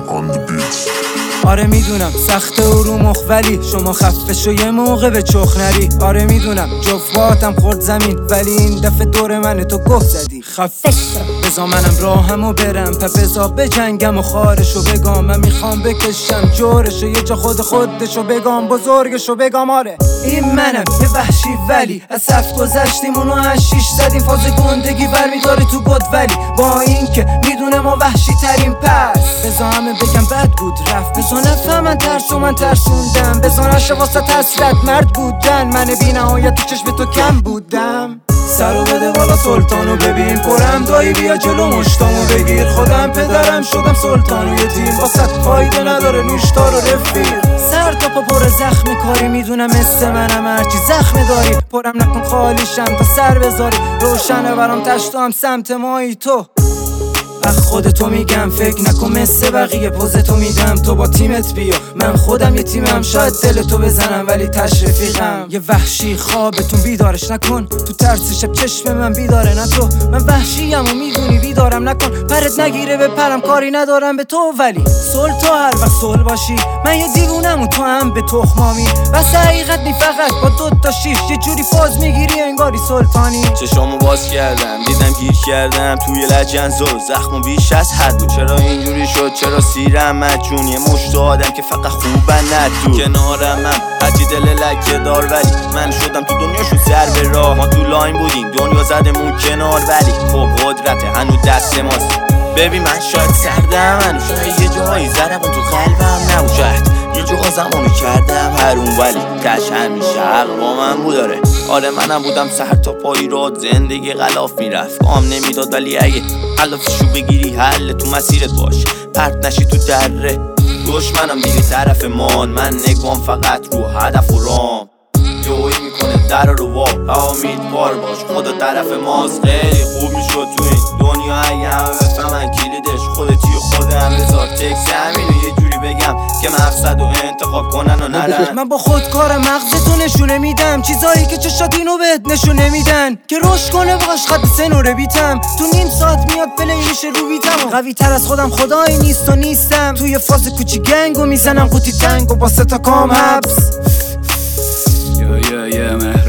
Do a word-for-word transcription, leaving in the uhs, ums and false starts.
آره میدونم سخت و رو مخ ولی شما خفه شو یه موقع به چخ نری. آره میدونم جفواتم خورد زمین ولی این دفعه دور من تو گه زدی. خفه شو بزا منم راهمو برم پا بزا بجنگم و خارشو بگم. من میخوام بکشم جورشو یه جا خود خودشو بگم بزرگشو بگم. آره این منم یه وحشی ولی از صف گذشتیم اونو هشیش زدیم. فاز گندگی برمیداره تو گد ولی با این که میدونه ما وحشی ترین. پس بزا همه بگم بد بود رفت بزا نفهمن ترسو من ترسوندم. بزا نشه واسه تسلط مرد بودن من بی نهایت تو چشم تو کم بودم. سرو بده بالا سلطانو ببین پرم دایی بیا جلو مشتامو بگیر. خودم پدرم شدم سلطانو یه تیم واسه فایده نداره نوشتار و رفیق. سر تا پا پر زخم کاری میدونم مثل منم هرچی زخم داری. پرم نکن خالیشم تا سر بذاری روشنه برام تشتو هم سمت مایی تو. اخ خودتو میگم فکر نکن مثل بقیه پوزتو میدم. تو با تیمت بیا من خودم یه تیمم شاید دلتو بزنم ولی تش رفیقم. یه وحشی خوابتون بیدارش نکن تو ترس شب چشم من بیداره نه تو. من وحشیم و میدونی بیدارم نکن پرت نگیره به پرم کاری ندارم به تو. ولی صلح تو هر وقت صلح باشی من یه دیوونم و تو هم به تخمامی. بس حقیقت نی فقط با دو تا شیش یه جوری فاز میگیری انگاری سلطانی. چشامو باز کردم دیدم گیر کردم توی لجنزو زخم بیش از حد بود. چرا اینجوری شد چرا سیرم مجون یه مشت آدم که فقط خوبن ندو. کنارم من هرچی دل لکه دار ولی من شدم تو دنیاشون سر به راه. ما تو لاین بودیم دنیا زدمون کنار ولی خب قدرت هنو دست ماست. ببین من شاید سردم هنو شاید یه جایی زدم تو قلبم نبود. شاید یه جوها زمانو کردم هرون ولی تش همیشه حق با من بود. داره آره منم بودم سر تا پایی را زندگی غلاف میرفت کام نمیداد ولی اگه علافشو بگیری حل تو مسیرت باش پرت نشی تو دره. دشمنم دیگه طرف مان من نگام فقط رو هدف و رام. یوهی میکنه در رو وا امیدوار باش خدا طرف ماست. خیلی خوب میشد تو این دنیا اگه همه بفهمن کلیدش خودتی و خودم بذار تکس همینو یه جوری بگم که مقصد و انتخاب کنن و نرن. من با خودکارم مغزتو نشونه میدم چیزایی که چشات اینو بهت نشونه میدن که روش کنه باش خط سنوره بیتم. تو نیم ساعت میاد پلی میشه رو بیتم قوی تر از خودم خدایی نیست و نیستم. توی فاز کوچی گنگو میزنم قوطی تنگ و با سه تا کام حبس. Yeah, yeah, yeah, man.